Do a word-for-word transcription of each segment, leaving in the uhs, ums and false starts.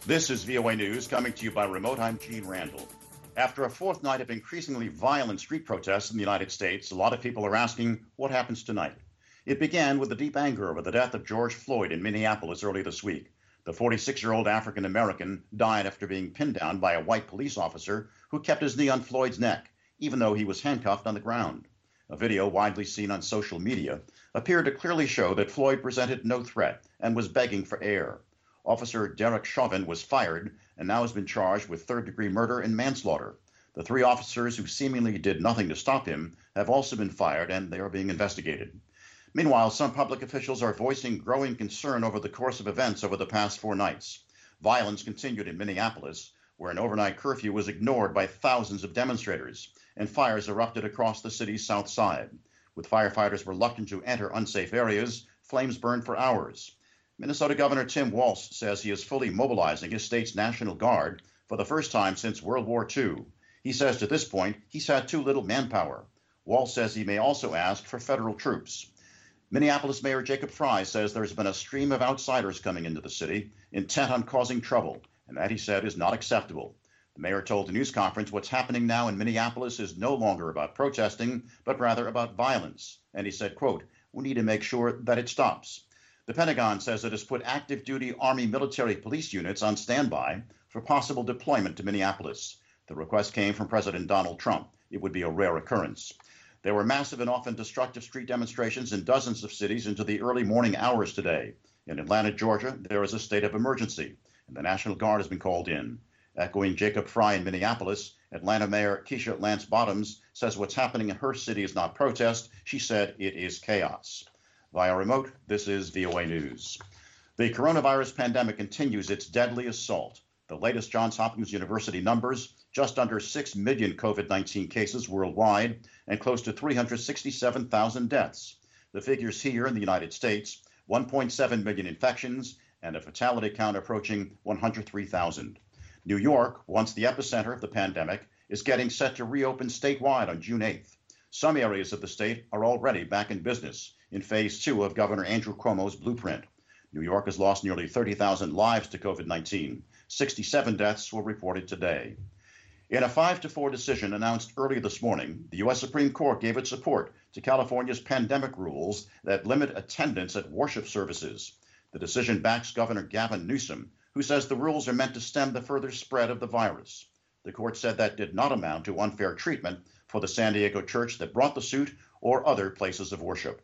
This is V O A News, coming to you by remote. I'm Gene Randall. After a fourth night of increasingly violent street protests in the United States, a lot of people are asking what happens tonight. It began with the deep anger over the death of George Floyd in Minneapolis early this week. The forty-six-year-old African-American died after being pinned down by a white police officer who kept his knee on Floyd's neck, even though he was handcuffed on the ground. A video widely seen on social media appeared to clearly show that Floyd presented no threat and was begging for air. Officer Derek Chauvin was fired and now has been charged with third-degree murder and manslaughter. The three officers who seemingly did nothing to stop him have also been fired, and they are being investigated. Meanwhile, some public officials are voicing growing concern over the course of events over the past four nights. Violence continued in Minneapolis, where an overnight curfew was ignored by thousands of demonstrators, and fires erupted across the city's south side. With firefighters reluctant to enter unsafe areas, flames burned for hours. Minnesota Governor Tim Walz says he is fully mobilizing his state's National Guard for the first time since World War Two. He says to this point, he's had too little manpower. Walz says he may also ask for federal troops. Minneapolis Mayor Jacob Frey says there's been a stream of outsiders coming into the city, intent on causing trouble, and that, he said, is not acceptable. The mayor told the news conference what's happening now in Minneapolis is no longer about protesting, but rather about violence. And he said, quote, "We need to make sure that it stops." The Pentagon says it has put active duty Army military police units on standby for possible deployment to Minneapolis. The request came from President Donald Trump. It would be a rare occurrence. There were massive and often destructive street demonstrations in dozens of cities into the early morning hours today. In Atlanta, Georgia, there is a state of emergency, and the National Guard has been called in. Echoing Jacob Frey in Minneapolis, Atlanta Mayor Keisha Lance Bottoms says what's happening in her city is not protest. She said it is chaos. Via remote, this is V O A News. The coronavirus pandemic continues its deadly assault. The latest Johns Hopkins University numbers, just under six million COVID nineteen cases worldwide and close to three hundred sixty-seven thousand deaths. The figures here in the United States, one point seven million infections and a fatality count approaching one hundred three thousand. New York, once the epicenter of the pandemic, is getting set to reopen statewide on June eighth. Some areas of the state are already back in business in phase two of Governor Andrew Cuomo's blueprint. New York has lost nearly thirty thousand lives to COVID nineteen. sixty-seven deaths were reported today. In a five to four decision announced early this morning, the U S Supreme Court gave its support to California's pandemic rules that limit attendance at worship services. The decision backs Governor Gavin Newsom, who says the rules are meant to stem the further spread of the virus. The court said that did not amount to unfair treatment for the San Diego church that brought the suit or other places of worship.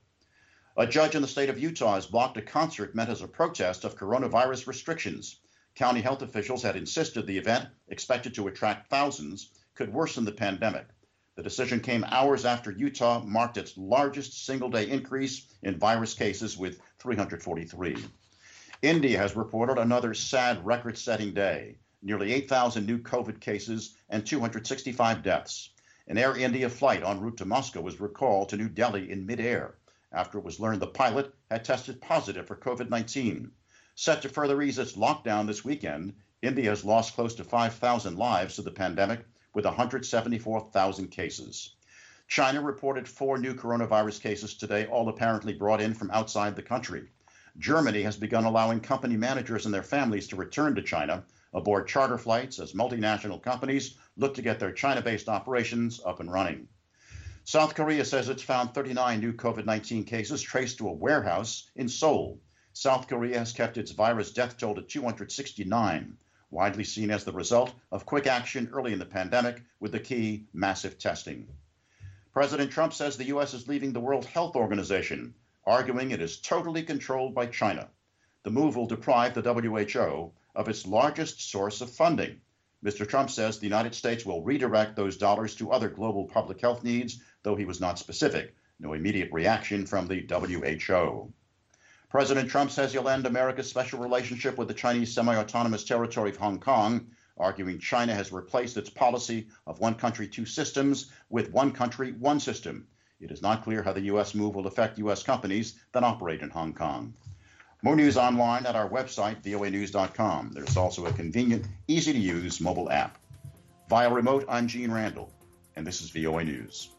A judge in the state of Utah has blocked a concert meant as a protest of coronavirus restrictions. County health officials had insisted the event, expected to attract thousands, could worsen the pandemic. The decision came hours after Utah marked its largest single-day increase in virus cases with three hundred forty-three. India has reported another sad record-setting day, nearly eight thousand new COVID cases and two hundred sixty-five deaths. An Air India flight en route to Moscow was recalled to New Delhi in midair after it was learned the pilot had tested positive for COVID nineteen. Set to further ease its lockdown this weekend, India has lost close to five thousand lives to the pandemic with one hundred seventy-four thousand cases. China reported four new coronavirus cases today, all apparently brought in from outside the country. Germany has begun allowing company managers and their families to return to China aboard charter flights as multinational companies look to get their China-based operations up and running. South Korea says it's found thirty-nine new COVID nineteen cases traced to a warehouse in Seoul. South Korea has kept its virus death toll to two hundred sixty-nine, widely seen as the result of quick action early in the pandemic with the key massive testing. President Trump says the U S is leaving the World Health Organization, arguing it is totally controlled by China. The move will deprive the W H O of its largest source of funding. Mister Trump says the United States will redirect those dollars to other global public health needs, though he was not specific. No immediate reaction from the W H O. President Trump says he'll end America's special relationship with the Chinese semi-autonomous territory of Hong Kong, arguing China has replaced its policy of one country, two systems with one country, one system. It is not clear how the U S move will affect U S companies that operate in Hong Kong. More news online at our website, V O A news dot com. There's also a convenient, easy-to-use mobile app. Via remote, I'm Gene Randall, and this is V O A News.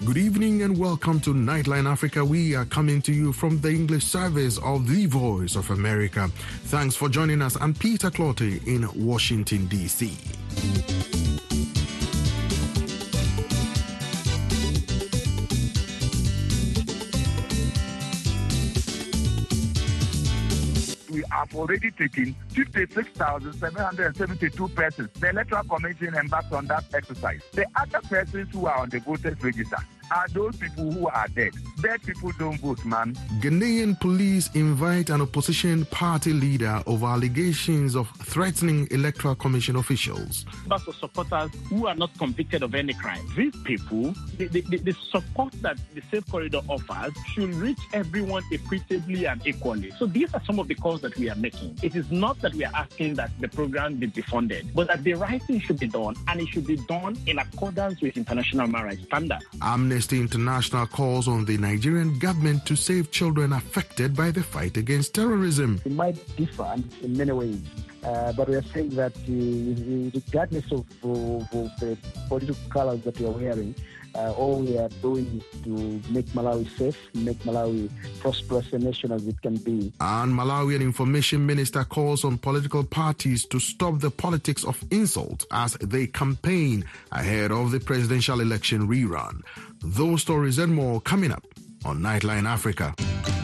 Good evening and welcome to Nightline Africa. We are coming to you from the English service of the Voice of America. Thanks for joining us. I'm Peter Clottey in Washington, D C We have already taken fifty-six thousand seven hundred seventy-two persons. The Electoral Commission embarked on that exercise. The other persons who are on the voters register are those people who are dead. Dead people don't vote, man. Ghanaian police invite an opposition party leader over allegations of threatening Electoral Commission officials. Members of supporters who are not convicted of any crime. These people, the, the, the support that the Safe Corridor offers should reach everyone equitably and equally. So these are some of the calls that we are making. It is not that we are asking that the program be defunded, but that the right thing should be done, and it should be done in accordance with international human rights standards. Amnesty International calls on the Nigerian government to save children affected by the fight against terrorism. It might differ in many ways, uh, but we are saying that uh, regardless of, of, of the political colors that we are wearing, uh, all we are doing is to make Malawi safe, make Malawi prosperous a nation as it can be. And Malawian Information Minister calls on political parties to stop the politics of insult as they campaign ahead of the presidential election rerun. Those stories and more coming up on Nightline Africa.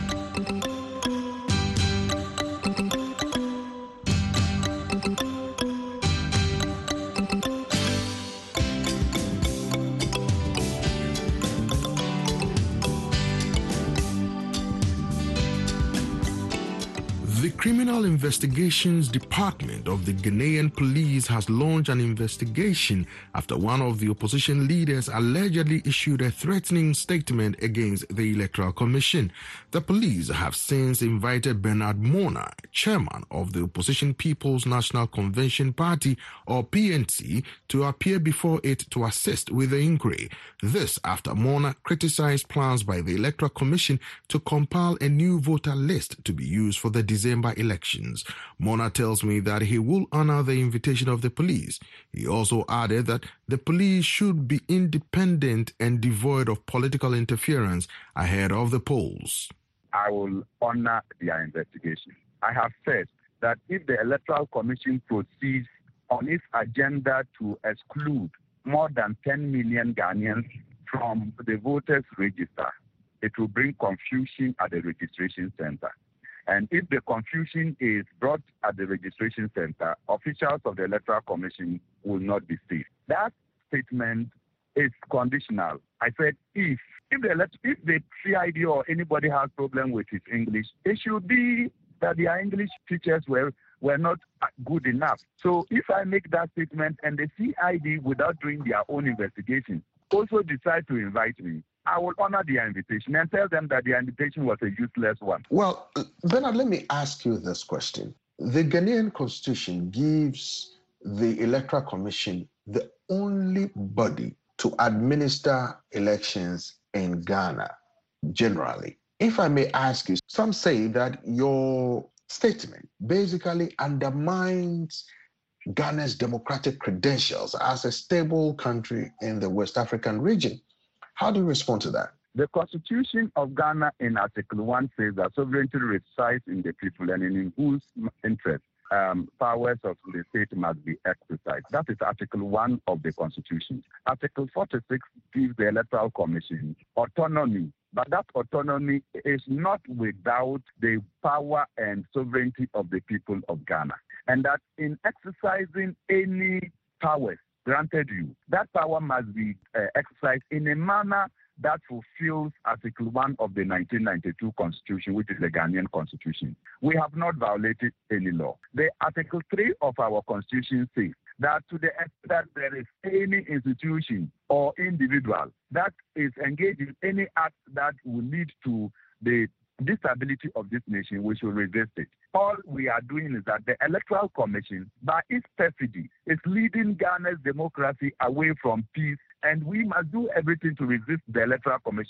The Criminal Investigations Department of the Ghanaian Police has launched an investigation after one of the opposition leaders allegedly issued a threatening statement against the Electoral Commission. The police have since invited Bernard Mona, chairman of the Opposition People's National Convention Party, or P N C, to appear before it to assist with the inquiry. This after Mona criticized plans by the Electoral Commission to compile a new voter list to be used for the December elections. Mona tells me that he will honor the invitation of the police. He also added that the police should be independent and devoid of political interference ahead of the polls. I will honor their investigation. I have said that if the Electoral Commission proceeds on its agenda to exclude more than ten million Ghanaians from the voters register, it will bring confusion at the registration center. And if the confusion is brought at the registration center, officials of the Electoral Commission will not be safe. That statement is conditional. I said if. If the, if the C I D or anybody has problem with his English, it should be that their English teachers were, were not good enough. So if I make that statement and the C I D, without doing their own investigation, also decide to invite me, I will honor their invitation and tell them that their invitation was a useless one. Well, Bernard, let me ask you this question. The Ghanaian Constitution gives the Electoral Commission the only body to administer elections in Ghana, generally. If I may ask you, some say that your statement basically undermines Ghana's democratic credentials as a stable country in the West African region. How do you respond to that? The Constitution of Ghana in Article one says that sovereignty resides in the people and in whose interest um, powers of the state must be exercised. That is Article one of the Constitution. Article forty-six gives the Electoral Commission autonomy, but that autonomy is not without the power and sovereignty of the people of Ghana. And that in exercising any powers granted you, that power must be uh, exercised in a manner that fulfills Article one of the nineteen ninety-two Constitution, which is the Ghanaian Constitution. We have not violated any law. The Article three of our Constitution says that to the extent that there is any institution or individual that is engaged in any act that will lead to the disability of this nation, we should resist it. All we are doing is that the Electoral Commission, by its perfidy, is leading Ghana's democracy away from peace, and we must do everything to resist the Electoral Commission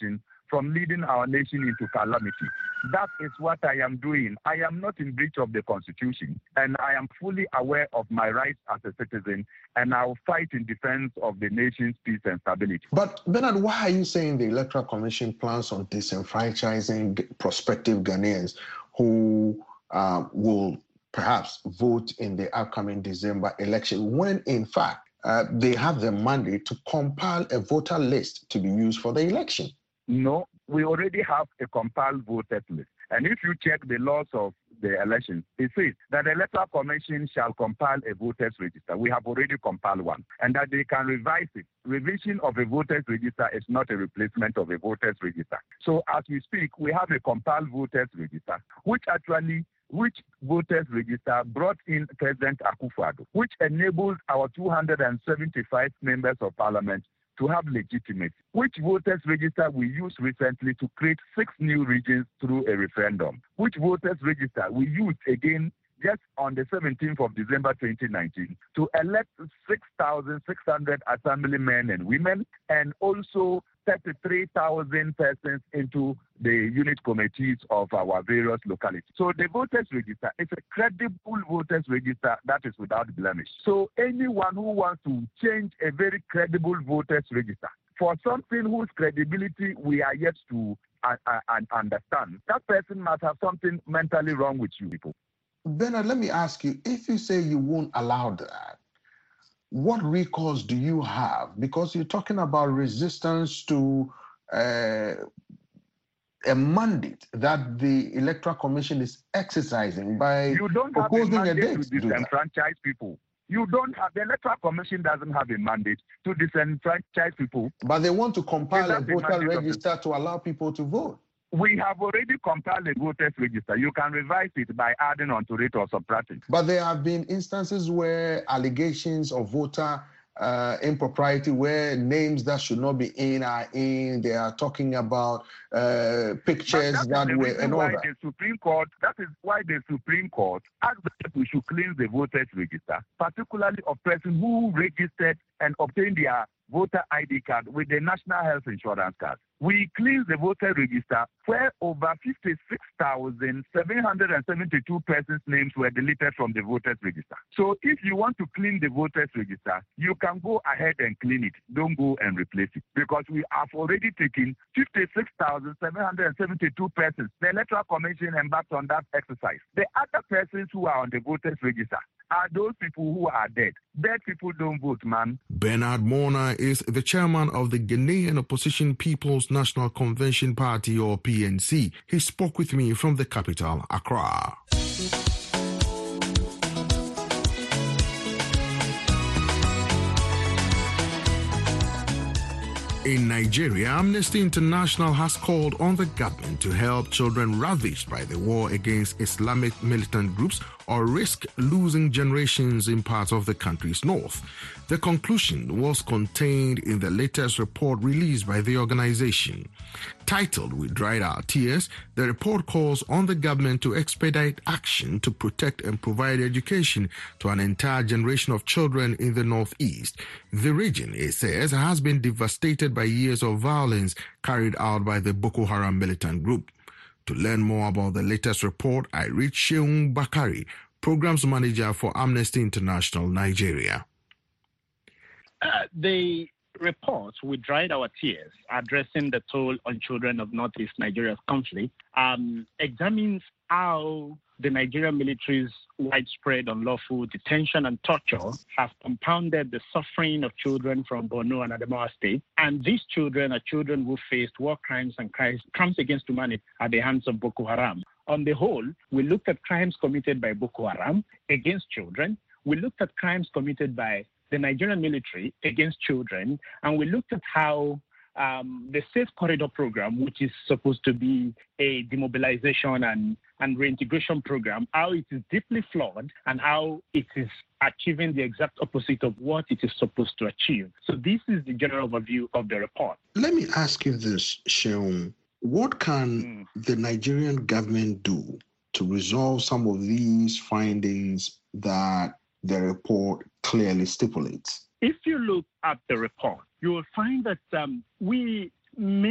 from leading our nation into calamity. That is what I am doing. I am not in breach of the Constitution, and I am fully aware of my rights as a citizen, and I will fight in defense of the nation's peace and stability. But Bernard, why are you saying the Electoral Commission plans on disenfranchising prospective Ghanaians who uh, will perhaps vote in the upcoming December election, when in fact uh, they have the mandate to compile a voter list to be used for the election? No, we already have a compiled voters list. And if you check the laws of the elections, it says that the Electoral Commission shall compile a voters register. We have already compiled one, and that they can revise it. Revision of a voters register is not a replacement of a voters register. So as we speak, we have a compiled voters register, which actually which voters register brought in President Akufo-Addo, which enabled our two hundred seventy-five members of parliament to have legitimacy, which voters register we used recently to create six new regions through a referendum, which voters register we used again just on the seventeenth of December twenty nineteen to elect six thousand six hundred assemblymen and women, and also thirty-three thousand persons into the unit committees of our various localities. So the voters register is a credible voters register that is without blemish. So anyone who wants to change a very credible voters register for something whose credibility we are yet to uh, uh, understand, that person must have something mentally wrong with you people. Bernard, let me ask you, if you say you won't allow that, what recourse do you have? Because you're talking about resistance to uh, a mandate that the Electoral Commission is exercising by you don't proposing have a mandate a date to disenfranchise people. You don't have, the Electoral Commission doesn't have a mandate to disenfranchise people. But they want to compile a a voter register to allow people to vote. We have already compiled a voters register. You can revise it by adding onto it or subtracting. But there have been instances where allegations of voter uh, impropriety, where names that should not be in are in. They are talking about uh, pictures that, that were and all why that. The Supreme Court, that is why the Supreme Court asked that we should cleanse the voters register, particularly of persons who registered and obtained their voter I D card with the National Health Insurance card. We cleansed the voter register where over fifty-six thousand seven hundred seventy-two persons' names were deleted from the voters register. So if you want to clean the voters register, you can go ahead and clean it. Don't go and replace it, because we have already taken fifty-six thousand seven hundred seventy-two persons. The Electoral Commission embarked on that exercise. The other persons who are on the voters register are those people who are dead. Dead people don't vote, man. Bernard Morna is the chairman of the Ghanaian Opposition People's National Convention Party, or P N C. He spoke with me from the capital, Accra. In Nigeria, Amnesty International has called on the government to help children ravished by the war against Islamic militant groups or risk losing generations in parts of the country's north. The conclusion was contained in the latest report released by the organization. Titled "We Dried Our Tears," the report calls on the government to expedite action to protect and provide education to an entire generation of children in the northeast. The region, it says, has been devastated by years of violence carried out by the Boko Haram militant group. To learn more about the latest report, I reached Sheung Bakari, Programs Manager for Amnesty International Nigeria. Uh, the report, "We Dried Our Tears," addressing the toll on children of Northeast Nigeria's conflict, um, examines how the Nigerian military's widespread unlawful detention and torture have compounded the suffering of children from Borno and Adamawa State. And these children are children who faced war crimes and crimes against humanity at the hands of Boko Haram. On the whole, we looked at crimes committed by Boko Haram against children. We looked at crimes committed by the Nigerian military against children, and we looked at how um, the Safe Corridor program, which is supposed to be a demobilization and, and reintegration program, how it is deeply flawed and how it is achieving the exact opposite of what it is supposed to achieve. So this is the general overview of the report. Let me ask you this, Sheung. What can mm. the Nigerian government do to resolve some of these findings that the report clearly stipulates? If you look at the report, you will find that um, we made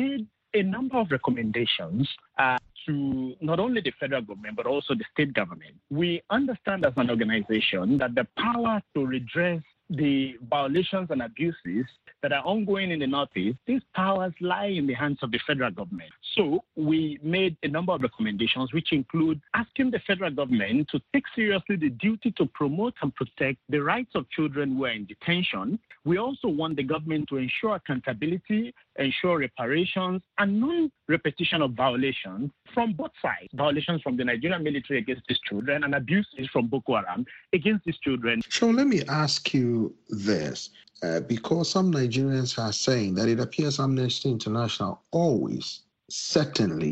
a number of recommendations uh, to not only the federal government, but also the state government. We understand as an organization that the power to redress the violations and abuses that are ongoing in the Northeast, these powers lie in the hands of the federal government. So we made a number of recommendations, which include asking the federal government to take seriously the duty to promote and protect the rights of children who are in detention. We also want the government to ensure accountability, ensure reparations, and non-repetition of violations from both sides. Violations from the Nigerian military against these children and abuses from Boko Haram against these children. So let me ask you this, uh, because some Nigerians are saying that it appears Amnesty International always, certainly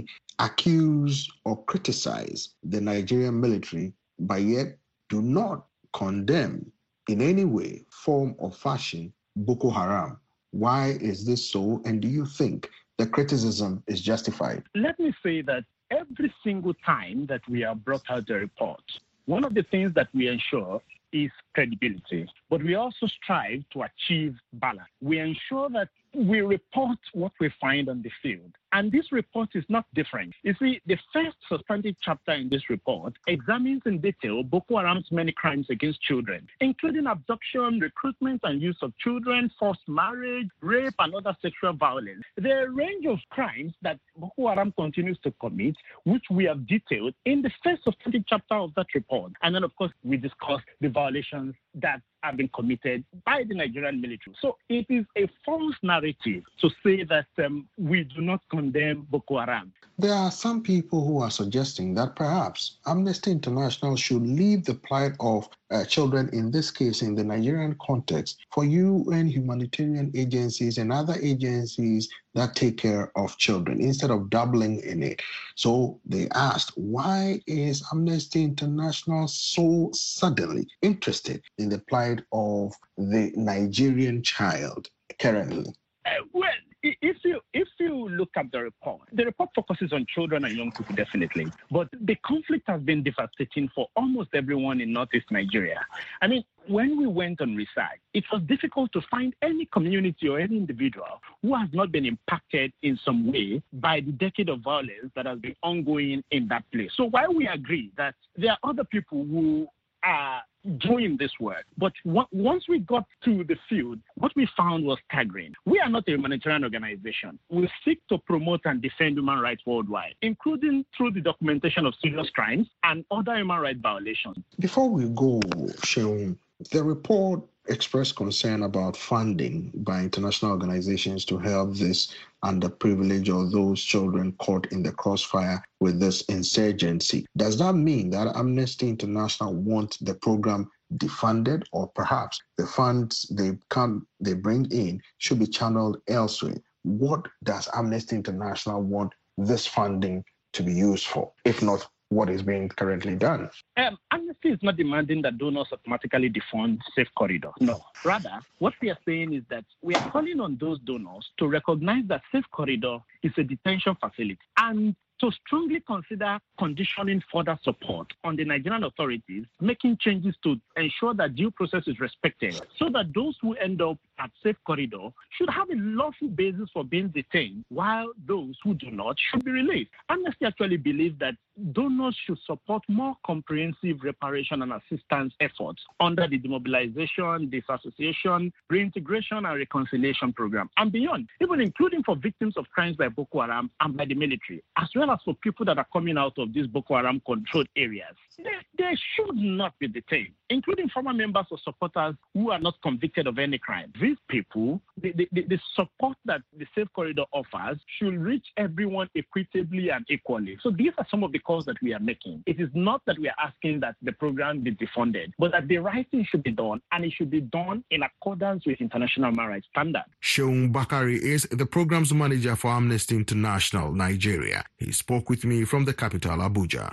accuse or criticize the Nigerian military, but yet do not condemn in any way, form, or fashion Boko Haram. Why is this so? And do you think the criticism is justified? Let me say that every single time that we have brought out a report, one of the things that we ensure is credibility, but we also strive to achieve balance. We ensure that we report what we find on the field. And this report is not different. You see, the first substantive chapter in this report examines in detail Boko Haram's many crimes against children, including abduction, recruitment and use of children, forced marriage, rape, and other sexual violence. There are a range of crimes that Boko Haram continues to commit, which we have detailed in the first substantive chapter of that report. And then, of course, we discuss the violations that have been committed by the Nigerian military. So it is a false narrative to say that um, we do not condemn Boko Haram. There are some people who are suggesting that perhaps Amnesty International should leave the plight of uh, children, in this case in the Nigerian context, for U N humanitarian agencies and other agencies that take care of children, instead of dabbling in it. So they asked, why is Amnesty International so suddenly interested in the plight of the Nigerian child currently? Uh, well, if you if you look at the report, the report focuses on children and young people, definitely. But the conflict has been devastating for almost everyone in Northeast Nigeria. I mean, when we went on research, it was difficult to find any community or any individual who has not been impacted in some way by the decade of violence that has been ongoing in that place. So while we agree that there are other people who are doing this work, but w- once we got to the field, what we found was staggering. We are not a humanitarian organization. We seek to promote and defend human rights worldwide, including through the documentation of serious crimes and other human rights violations. Before we go, Seun, the report expressed concern about funding by international organizations to help this underprivileged or those children caught in the crossfire with this insurgency. Does that mean that Amnesty International wants the program defunded, or perhaps the funds they come they bring in should be channeled elsewhere? What does Amnesty International want this funding to be used for, if not what is being currently done? Um, Amnesty is not demanding that donors automatically defund Safe Corridor. No. Rather, what we are saying is that we are calling on those donors to recognize that Safe Corridor is a detention facility and to strongly consider conditioning further support on the Nigerian authorities, making changes to ensure that due process is respected, so that those who end up at Safe Corridor should have a lawful basis for being detained, while those who do not should be released. Amnesty actually believes that donors should support more comprehensive reparation and assistance efforts under the demobilization, disassociation, reintegration, and reconciliation program, and beyond, even including for victims of crimes by Boko Haram and by the military, as well as for people that are coming out of these Boko Haram controlled areas. They, they should not be detained, including former members or supporters who are not convicted of any crime. These people, the, the, the support that the Safe Corridor offers should reach everyone equitably and equally. So these are some of the calls that we are making. It is not that we are asking that the program be defunded, but that the right thing should be done, and it should be done in accordance with international human rights standards. Seun Bakari is the programs manager for Amnesty International Nigeria. He spoke with me from the capital, Abuja.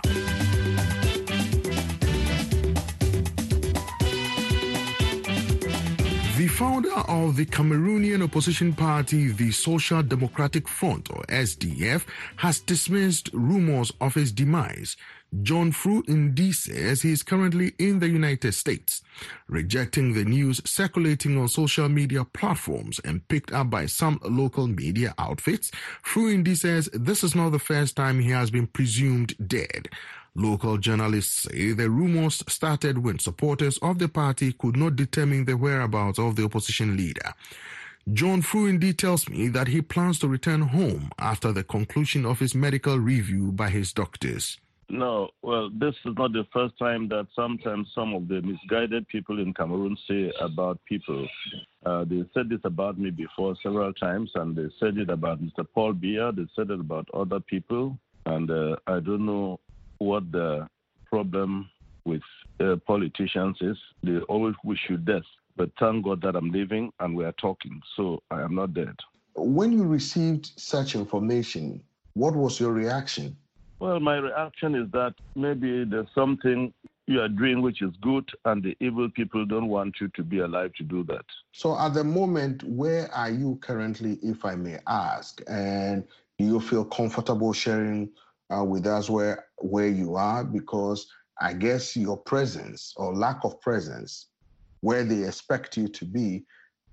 The founder of the Cameroonian opposition party, the Social Democratic Front, or S D F, has dismissed rumors of his demise. John Fru Ndi says he is currently in the United States. Rejecting the news circulating on social media platforms and picked up by some local media outfits, Fru Ndi says this is not the first time he has been presumed dead. Local journalists say the rumors started when supporters of the party could not determine the whereabouts of the opposition leader. John Fru Ndi tells me that he plans to return home after the conclusion of his medical review by his doctors. No, well, this is not the first time that sometimes some of the misguided people in Cameroon say about people. Uh, they said this about me before several times, and they said it about Mister Paul Biya. They said it about other people, and uh, I don't know what the problem with uh, politicians is. They always wish you death, but thank God that I'm living and we are talking, so I am not dead. When you received such information, what was your reaction? Well, my reaction is that maybe there's something you are doing which is good, and the evil people don't want you to be alive to do that. So at the moment, where are you currently, if I may ask? And do you feel comfortable sharing uh, with us where, where you are? Because I guess your presence or lack of presence where they expect you to be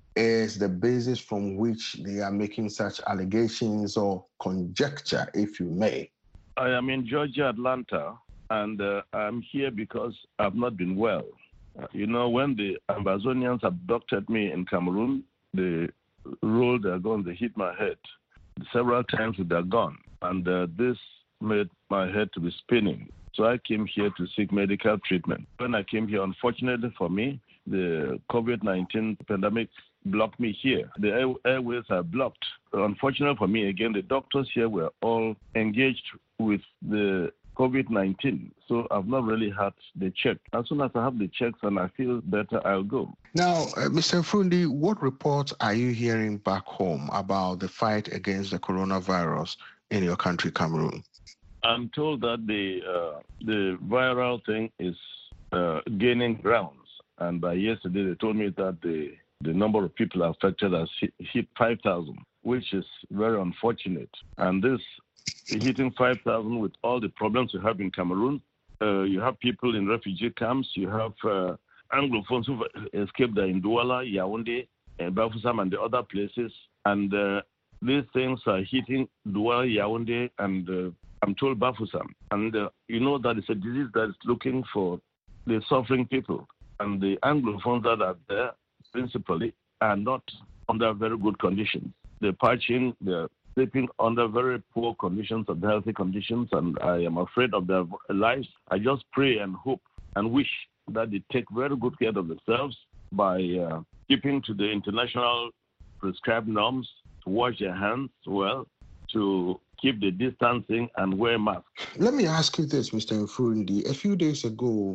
is the basis from which they are making such allegations or conjecture, if you may. I am in Georgia, Atlanta, and uh, I'm here because I've not been well. Uh, you know, when the Ambazonians abducted me in Cameroon, they rolled their gun, they hit my head several times with their gun, and uh, this made my head to be spinning. So I came here to seek medical treatment. When I came here, unfortunately for me, the COVID nineteen pandemic blocked me here. The air- airways are blocked. Unfortunately for me, again, the doctors here were all engaged with the COVID nineteen. So I've not really had the check. As soon as I have the checks and I feel better, I'll go. Now, uh, Mister Fru Ndi, what reports are you hearing back home about the fight against the coronavirus in your country, Cameroon? I'm told that the uh, the viral thing is uh, gaining grounds. And by yesterday, they told me that the, the number of people affected has hit, hit five thousand, which is very unfortunate. And this hitting five thousand with all the problems you have in Cameroon, uh, you have people in refugee camps, you have uh, Anglophones who escaped in Douala, Yaoundé, and Bafoussam, and the other places. And uh, these things are hitting Douala, Yaoundé, and uh, I'm told Bafoussam. And uh, you know that it's a disease that is looking for the suffering people. And the Anglophones that are there, principally, are not under very good conditions. They're parching, they're sleeping under very poor conditions, unhealthy conditions, and I am afraid of their lives. I just pray and hope and wish that they take very good care of themselves by uh, keeping to the international prescribed norms, to wash their hands well, to keep the distancing and wear masks. Let me ask you this, Mister Fru Ndi. A few days ago,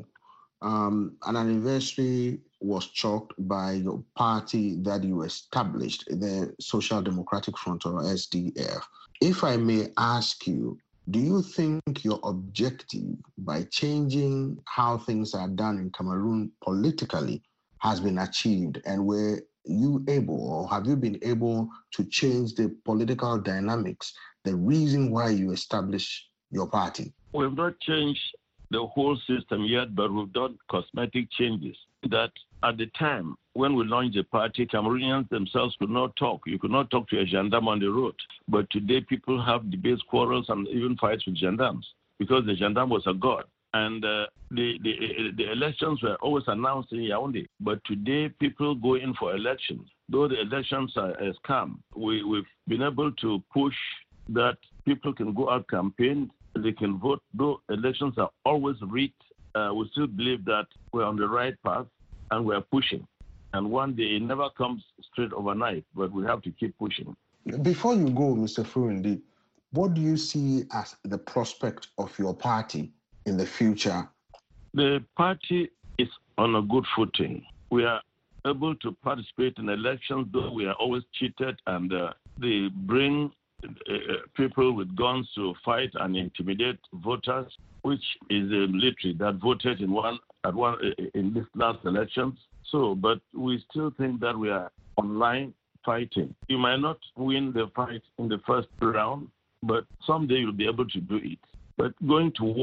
um, an anniversary was chalked by your party that you established, the Social Democratic Front, or S D F. If I may ask you, do you think your objective by changing how things are done in Cameroon politically has been achieved? And were you able, or have you been able to change the political dynamics, the reason why you established your party? We've not changed the whole system yet, but we've done cosmetic changes that at the time when we launched the party, Cameroonians themselves could not talk. You could not talk to a gendarme on the road. But today people have debates, quarrels, and even fights with gendarmes because the gendarme was a god. And uh, the, the the elections were always announced in Yaoundé. But today people go in for elections. Though the elections are a scam, we, we've been able to push that people can go out campaign, they can vote. Though elections are always rigged, uh, we still believe that we're on the right path and we're pushing. And one day it never comes straight overnight, but we have to keep pushing. Before you go, Mister Fru Ndi, what do you see as the prospect of your party in the future? The party is on a good footing. We are able to participate in elections, though we are always cheated, and uh, they bring uh, people with guns to fight and intimidate voters, which is the military that voted in one at one in this last elections. So, but we still think that we are online fighting. You might not win the fight in the first round, but someday you'll be able to do it. But going to war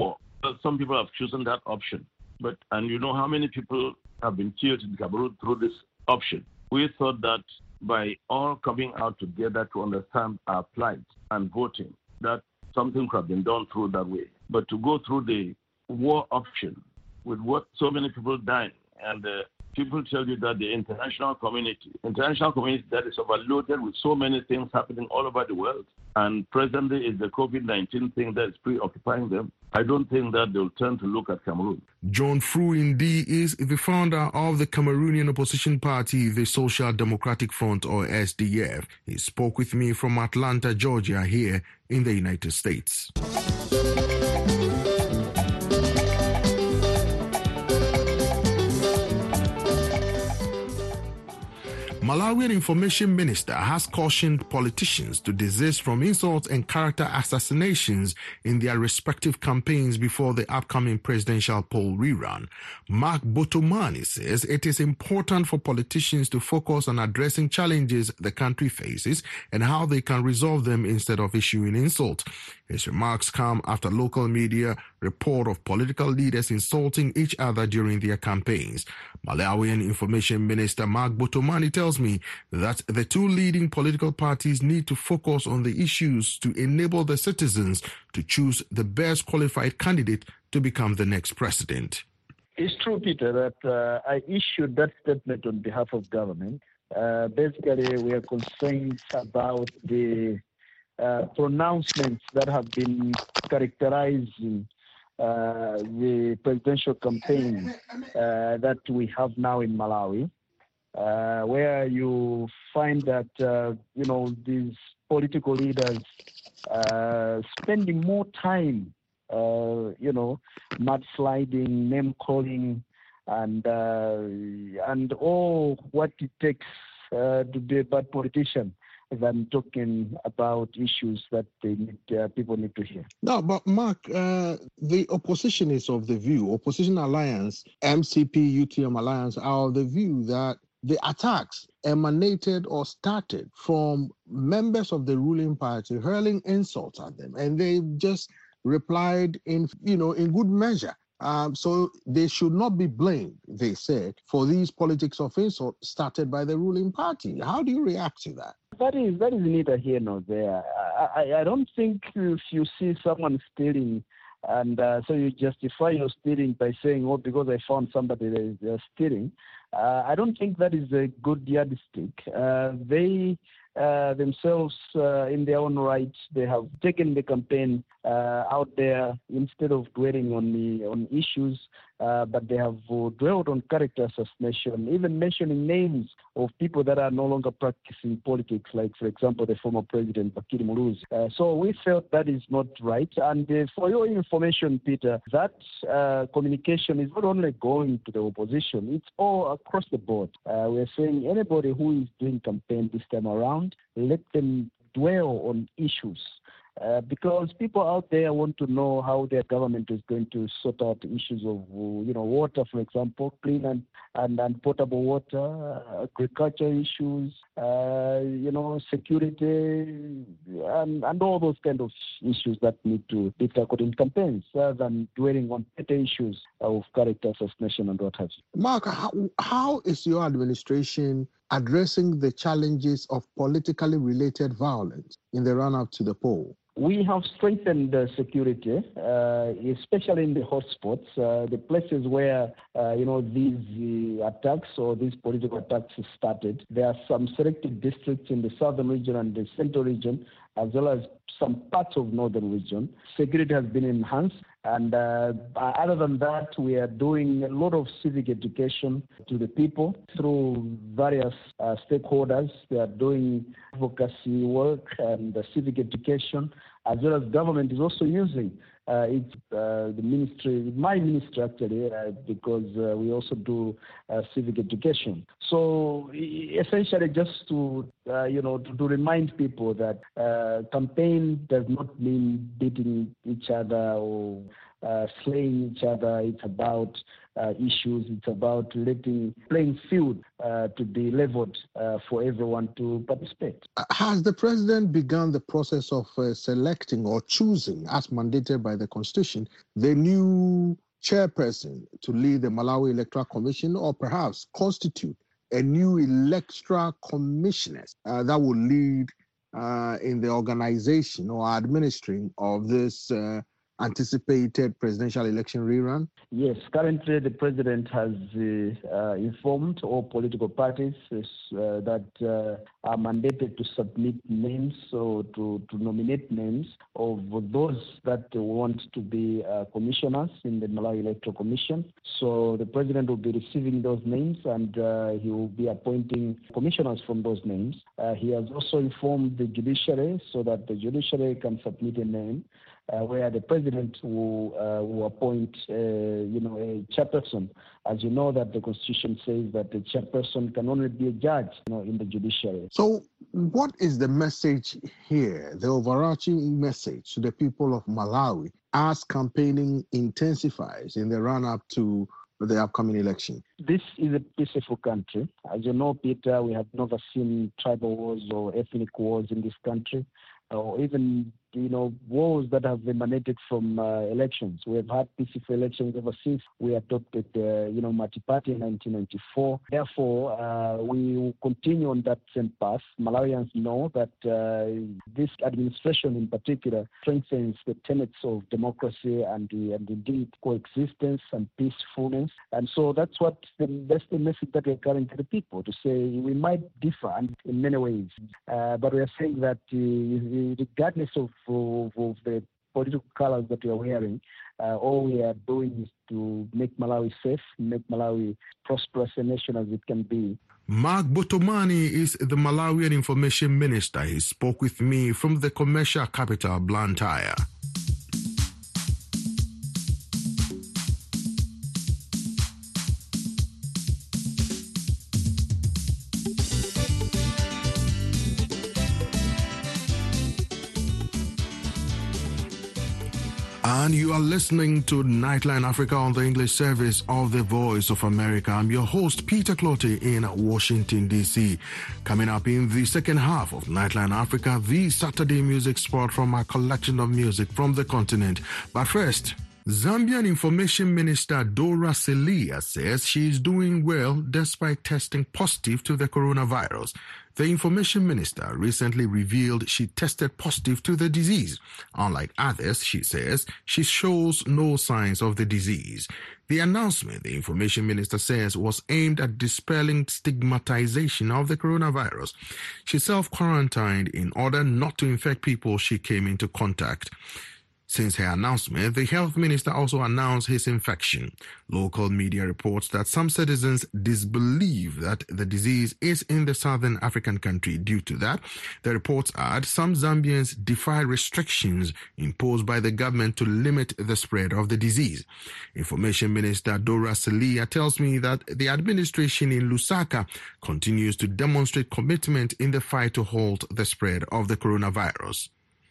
uh, some people have chosen that option. But and you know how many people have been killed in Cameroon through this option. We thought that by all coming out together to understand our plight and voting, that something could have been done through that way. But to go through the war option with what so many people dying, and uh, people tell you that the international community, international community that is overloaded with so many things happening all over the world, and presently is the COVID nineteen thing that is preoccupying them. I don't think that they'll turn to look at Cameroon. John Fruindi is the founder of the Cameroonian opposition party, the Social Democratic Front, or S D F. He spoke with me from Atlanta, Georgia, here in the United States. Malawian Information Minister has cautioned politicians to desist from insults and character assassinations in their respective campaigns before the upcoming presidential poll rerun. Mark Botomani says it is important for politicians to focus on addressing challenges the country faces and how they can resolve them instead of issuing insults. His remarks come after local media report of political leaders insulting each other during their campaigns. Malawian Information Minister Mark Botomani tells me that the two leading political parties need to focus on the issues to enable the citizens to choose the best qualified candidate to become the next president. It's true, Peter, that uh, I issued that statement on behalf of government. Uh, basically, we are concerned about the uh, pronouncements that have been characterizing uh, the presidential campaign uh, that we have now in Malawi. Uh, where you find that, uh, you know, these political leaders uh, spending more time, uh, you know, mudsliding, name-calling, and uh, and all what it takes uh, to be a bad politician than talking about issues that they need, uh, people need to hear. No, but Mark, uh, the opposition is of the view, Opposition Alliance, M C P, U T M Alliance are of the view that the attacks emanated or started from members of the ruling party hurling insults at them, and they just replied in, you know, in good measure. Um, so they should not be blamed, they said, for these politics of insult started by the ruling party. How do you react to that? That is that is neither here nor there. I, I, I don't think if you see someone stealing, and uh, so you justify your stealing by saying, oh, because I found somebody that is uh, stealing, uh, I don't think that is a good yardstick. Uh, they uh, themselves, uh, in their own right, they have taken the campaign uh, out there instead of dwelling on the on issues, uh, but they have uh, dwelled on character assassination, even mentioning names of people that are no longer practicing politics, like, for example, the former president, Bakiri Muluzi. Uh, so we felt that is not right. And uh, for your information, Peter, that uh, communication is not only going to the opposition, it's all across the board. Uh, we're saying anybody who is doing campaign this time around, let them dwell on issues. Uh, because people out there want to know how their government is going to sort out issues of, you know, water, for example, clean and, and, and potable water, agriculture issues, uh, you know, security, and, and all those kind of issues that need to be tackled in campaigns, rather than dwelling on petty issues of character assassination and what have you. Mark, how, how is your administration addressing the challenges of politically related violence in the run-up to the poll? We have strengthened uh, security, uh, especially in the hotspots, uh, the places where, uh, you know, these uh, attacks or these political attacks started. There are some selected districts in the southern region and the central region, as well as some parts of northern region. Security has been enhanced. And uh, other than that, we are doing a lot of civic education to the people through various uh, stakeholders. They are doing advocacy work and uh, civic education, as well as government is also using uh, it's uh, the ministry, my ministry actually, uh, because uh, we also do uh, civic education. So essentially, just to uh, you know, to, to remind people that uh, campaign does not mean beating each other or uh, slaying each other. It's about uh, issues. It's about letting playing field uh, to be leveled uh, for everyone to participate. Has the president begun the process of uh, selecting or choosing, as mandated by the Constitution, the new chairperson to lead the Malawi Electoral Commission, or perhaps constitute a new electoral commissioner uh, that will lead uh, in the organization or administering of this uh, anticipated presidential election rerun? Yes, currently the president has uh, uh, informed all political parties uh, that uh, are mandated to submit names or to, to nominate names of those that want to be uh, commissioners in the Malawi Electoral Commission. So the president will be receiving those names, and uh, he will be appointing commissioners from those names. Uh, he has also informed the judiciary so that the judiciary can submit a name Uh, where the president will, uh, will appoint, uh, you know, a chairperson. As you know, that the Constitution says that the chairperson can only be a judge, you know, in the judiciary. So, what is the message here, the overarching message to the people of Malawi as campaigning intensifies in the run-up to the upcoming election? This is a peaceful country. As you know, Peter, we have never seen tribal wars or ethnic wars in this country, or even, you know, wars that have emanated from uh, elections. We have had peaceful elections ever since we adopted, uh, you know, Matipati in nineteen ninety-four. Therefore, uh, we will continue on that same path. Malawians know that uh, this administration in particular strengthens the tenets of democracy and, the, and indeed coexistence and peacefulness. And so that's what the, that's the message that we're carrying to the people, to say we might differ and in many ways, uh, but we are saying that uh, regardless of Of, of the political colors that we are wearing, uh, all we are doing is to make Malawi safe, make Malawi prosperous a nation as it can be. Mark Botomani is the Malawian Information Minister. He spoke with me from the commercial capital, Blantyre. And you are listening to Nightline Africa on the English service of the Voice of America. I'm your host, Peter Clottey in Washington, D C. Coming up in the second half of Nightline Africa, the Saturday music spot from our collection of music from the continent. But first, Zambian Information Minister Dora Celia says she is doing well despite testing positive to the coronavirus. The Information Minister recently revealed she tested positive to the disease. Unlike others, she says, she shows no signs of the disease. The announcement, the Information Minister says, was aimed at dispelling stigmatization of the coronavirus. She self-quarantined in order not to infect people she came into contact. Since her announcement, the health minister also announced his infection. Local media reports that some citizens disbelieve that the disease is in the southern African country. Due to that, the reports add some Zambians defy restrictions imposed by the government to limit the spread of the disease. Information Minister Dora Celia tells me that the administration in Lusaka continues to demonstrate commitment in the fight to halt the spread of the coronavirus.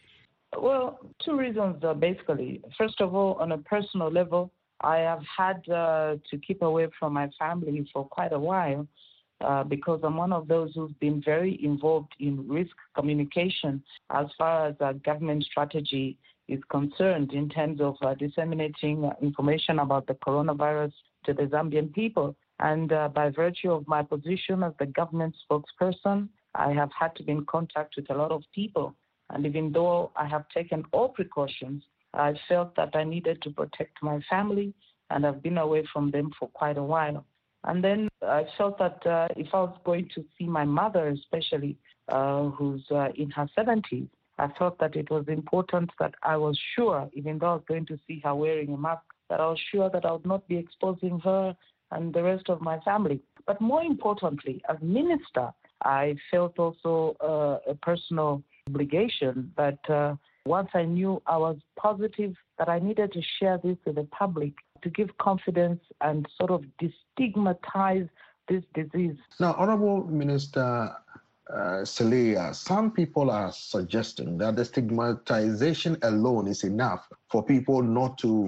Well, two reasons, uh, basically. First of all, on a personal level, I have had uh, to keep away from my family for quite a while uh, because I'm one of those who's been very involved in risk communication as far as uh, government strategy is concerned in terms of uh, disseminating uh, information about the coronavirus to the Zambian people. And uh, by virtue of my position as the government spokesperson, I have had to be in contact with a lot of people. And even though I have taken all precautions, I felt that I needed to protect my family, and I've been away from them for quite a while. And then I felt that uh, if I was going to see my mother, especially, uh, who's uh, in her seventies, I felt that it was important that I was sure, even though I was going to see her wearing a mask, that I was sure that I would not be exposing her and the rest of my family. But more importantly, as minister, I felt also uh, a personal obligation that uh, once I knew I was positive, that I needed to share this with the public to give confidence and sort of destigmatize this disease. Now, Honorable Minister uh, Celia, some people are suggesting that the stigmatization alone is enough for people not to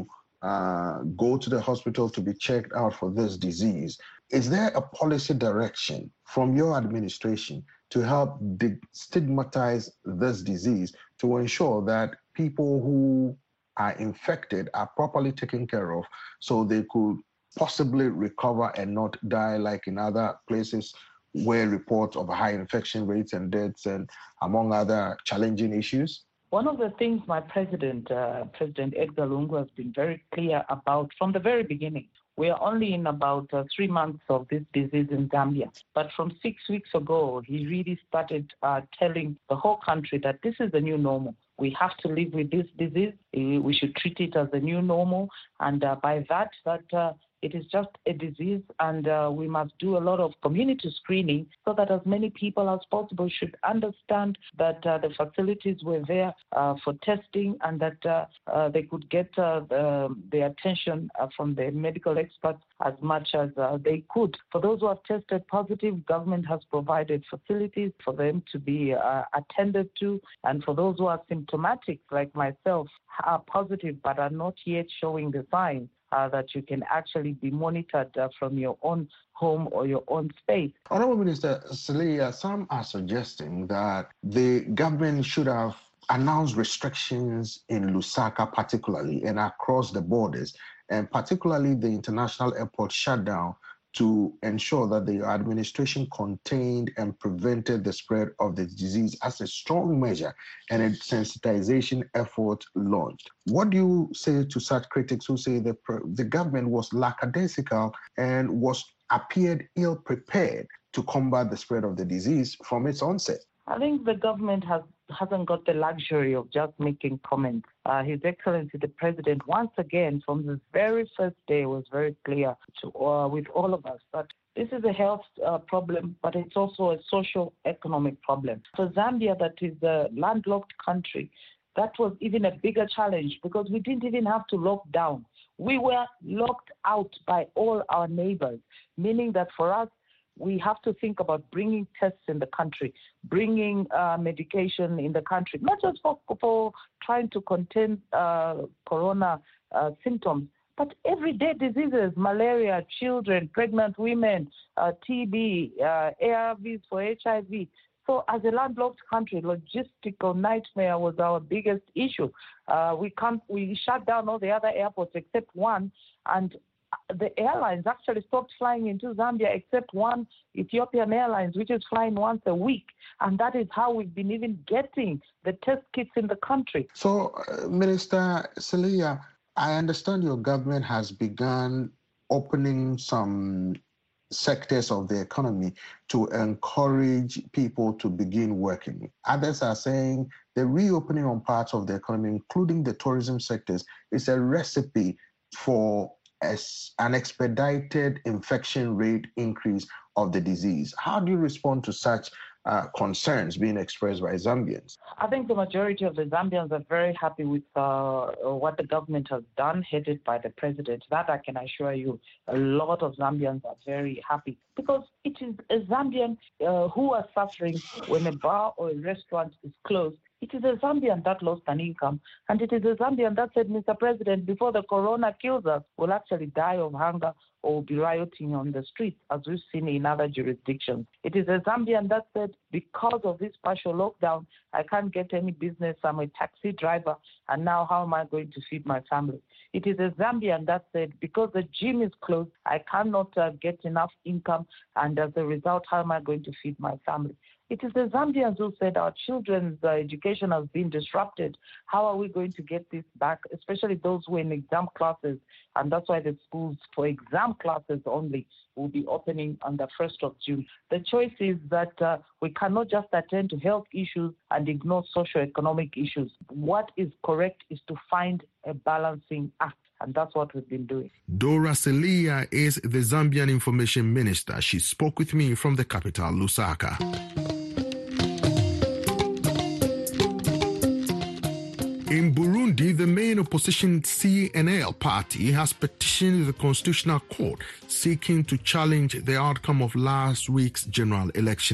uh, go to the hospital to be checked out for this disease. Is there a policy direction from your administration to help destigmatize this disease to ensure that people who are infected are properly taken care of so they could possibly recover and not die like in other places where reports of high infection rates and deaths and among other challenging issues? One of the things my president, uh, President Edgar Lungu, has been very clear about from the very beginning. We are only in about uh, three months of this disease in Zambia. But from six weeks ago, he really started uh, telling the whole country that this is the new normal. We have to live with this disease. We should treat it as the new normal. And uh, by that, that uh, it is just a disease, and uh, we must do a lot of community screening so that as many people as possible should understand that uh, the facilities were there uh, for testing and that uh, uh, they could get uh, the, the attention uh, from the medical experts as much as uh, they could. For those who have tested positive, government has provided facilities for them to be uh, attended to, and for those who are symptomatic, like myself, are positive but are not yet showing the signs, Uh, that you can actually be monitored uh, from your own home or your own space. Honorable Minister Siliya, some are suggesting that the government should have announced restrictions in Lusaka particularly and across the borders, and particularly the international airport shutdown to ensure that the administration contained and prevented the spread of the disease as a strong measure and a sensitization effort launched. What do you say to such critics who say that the government was lackadaisical and was appeared ill-prepared to combat the spread of the disease from its onset? I think the government has, hasn't got the luxury of just making comments. Uh, His Excellency, the President, once again, from the very first day, was very clear to, uh, with all of us that this is a health uh, problem, but it's also a social-economic problem. For Zambia, that is a landlocked country, that was even a bigger challenge because we didn't even have to lock down. We were locked out by all our neighbors, meaning that for us, we have to think about bringing tests in the country, bringing uh, medication in the country, not just for, for trying to contain uh, corona uh, symptoms, but everyday diseases, malaria, children, pregnant women, uh, T B, uh, A R Vs for H I V. So as a landlocked country, logistical nightmare was our biggest issue. Uh, we can't, we shut down all the other airports except one, and the airlines actually stopped flying into Zambia except one, Ethiopian Airlines, which is flying once a week. And that is how we've been even getting the test kits in the country. So, uh, Minister Siliya, I understand your government has begun opening some sectors of the economy to encourage people to begin working. Others are saying the reopening on parts of the economy, including the tourism sectors, is a recipe for as an expedited infection rate increase of the disease. How do you respond to such uh, concerns being expressed by Zambians? I think the majority of the Zambians are very happy with uh, what the government has done, headed by the president. That I can assure you, a lot of Zambians are very happy because it is a Zambian uh, who are suffering when a bar or a restaurant is closed. It is a Zambian that lost an income, and it is a Zambian that said, Mister President, before the corona kills us, we'll actually die of hunger or be rioting on the streets, as we've seen in other jurisdictions. It is a Zambian that said, because of this partial lockdown, I can't get any business, I'm a taxi driver, and now how am I going to feed my family? It is a Zambian that said, because the gym is closed, I cannot uh, get enough income, and as a result, how am I going to feed my family? It is the Zambians who said our children's uh, education has been disrupted. How are we going to get this back, especially those who are in exam classes? And that's why the schools for exam classes only will be opening on the first of June. The choice is that uh, we cannot just attend to health issues and ignore socio-economic issues. What is correct is to find a balancing act. And that's what we've been doing. Dora Siliya is the Zambian Information Minister. She spoke with me from the capital, Lusaka. In Burundi, the main opposition C N L party has petitioned the Constitutional Court seeking to challenge the outcome of last week's general election.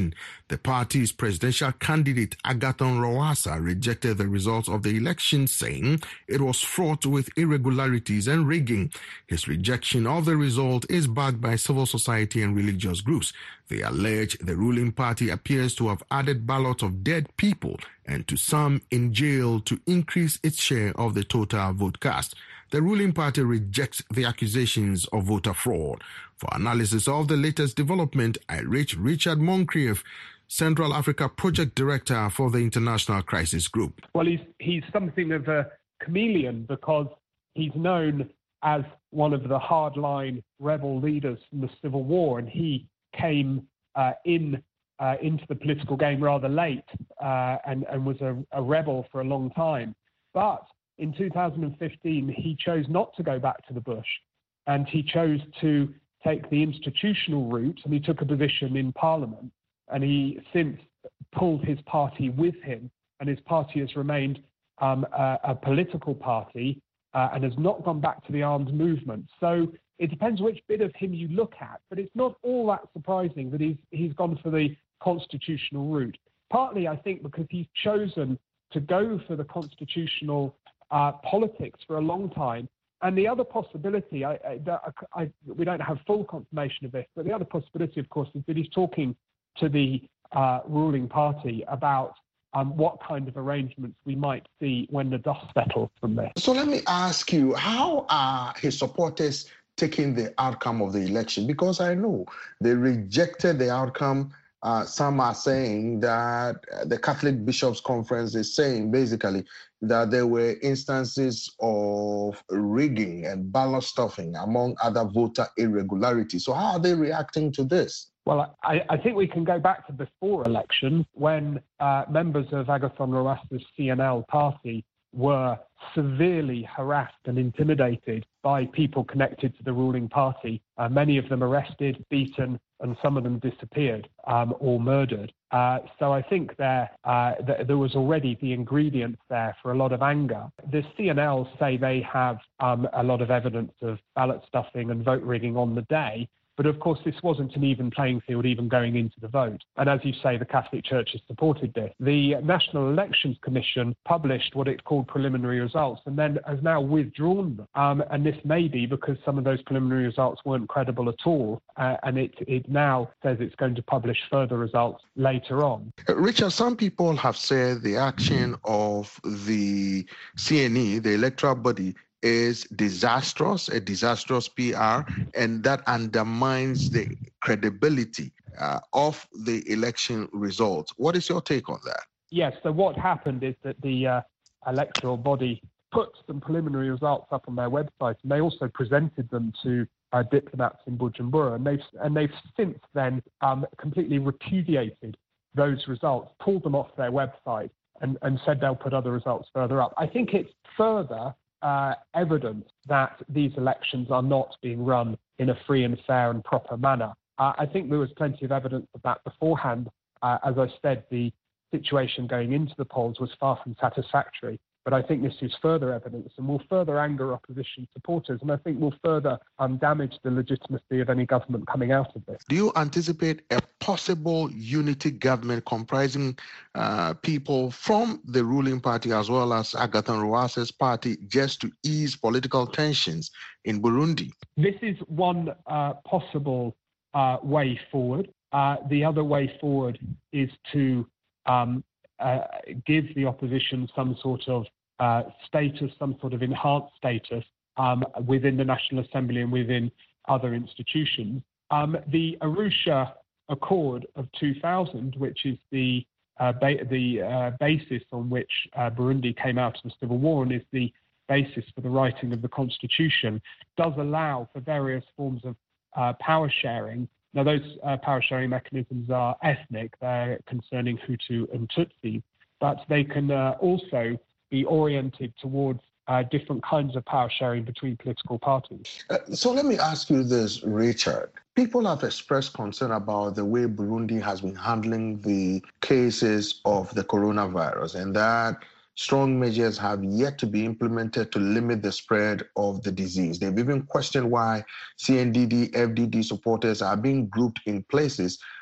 The party's presidential candidate Agathon Rwasa rejected the results of the election, saying it was fraught with irregularities and rigging. His rejection of the result is backed by civil society and religious groups. They allege the ruling party appears to have added ballots of dead people and to some in jail to increase its share of the total vote cast. The ruling party rejects the accusations of voter fraud. For analysis of the latest development, I reach Richard Moncrieff, Central Africa Project Director for the International Crisis Group. Well, he's, he's something of a chameleon because he's known as one of the hardline rebel leaders from the Civil War, and he came uh, in uh, into the political game rather late uh, and, and was a, a rebel for a long time. But in two thousand fifteen, he chose not to go back to the bush, and he chose to take the institutional route, and he took a position in Parliament, and he since pulled his party with him, and his party has remained um, a, a political party uh, and has not gone back to the armed movement. So it depends which bit of him you look at, but it's not all that surprising that he's he's gone for the constitutional route. Partly, I think, because he's chosen to go for the constitutional uh, politics for a long time. And the other possibility, I, I, I, we don't have full confirmation of this, but the other possibility, of course, is that he's talking to the uh, ruling party about um, what kind of arrangements we might see when the dust settles from this. So let me ask you, how are his supporters taking the outcome of the election? Because I know they rejected the outcome. Uh, some are saying that the Catholic Bishops' Conference is saying basically that there were instances of rigging and ballot stuffing among other voter irregularities. So how are they reacting to this? Well, I, I think we can go back to before election when uh, members of Agathon Rwasa's C N L party were severely harassed and intimidated by people connected to the ruling party. Uh, many of them arrested, beaten, and some of them disappeared um, or murdered. Uh, so I think there uh, th- there was already the ingredients there for a lot of anger. The C N L say they have um, a lot of evidence of ballot stuffing and vote rigging on the day. But of course, this wasn't an even playing field even going into the vote. And as you say, the Catholic Church has supported this. The National Elections Commission published what it called preliminary results and then has now withdrawn them. Um, and this may be because some of those preliminary results weren't credible at all. Uh, and it, it now says it's going to publish further results later on. Richard, some people have said the action of the C N E, the electoral body, is disastrous, a disastrous P R, and that undermines the credibility uh, of the election results. What is your take on that? Yes, so what happened is that the uh, electoral body put some preliminary results up on their website, and they also presented them to uh, diplomats in Bujumbura, and they've, and they've since then um, completely repudiated those results, pulled them off their website, and, and said they'll put other results further up. I think it's further Uh, evidence that these elections are not being run in a free and fair and proper manner. Uh, I think there was plenty of evidence of that beforehand. Uh, as I said, the situation going into the polls was far from satisfactory. But I think this is further evidence and will further anger opposition supporters, and I think will further um, damage the legitimacy of any government coming out of this. Do you anticipate a possible unity government comprising uh, people from the ruling party as well as Agathon Rwasa's party just to ease political tensions in Burundi? This is one uh, possible uh, way forward. Uh, the other way forward is to um, Uh, give the opposition some sort of uh, status, some sort of enhanced status um, within the National Assembly and within other institutions. Um, the Arusha Accord of two thousand, which is the uh, ba- the uh, basis on which uh, Burundi came out of the civil war and is the basis for the writing of the constitution, does allow for various forms of uh, power sharing. Now, those uh, power-sharing mechanisms are ethnic, they're concerning Hutu and Tutsi, but they can uh, also be oriented towards uh, different kinds of power-sharing between political parties. Uh, so let me ask you this, Richard. People have expressed concern about the way Burundi has been handling the cases of the coronavirus and that strong measures have yet to be implemented to limit the spread of the disease. They've even questioned why C N D D, F D D supporters are being grouped in places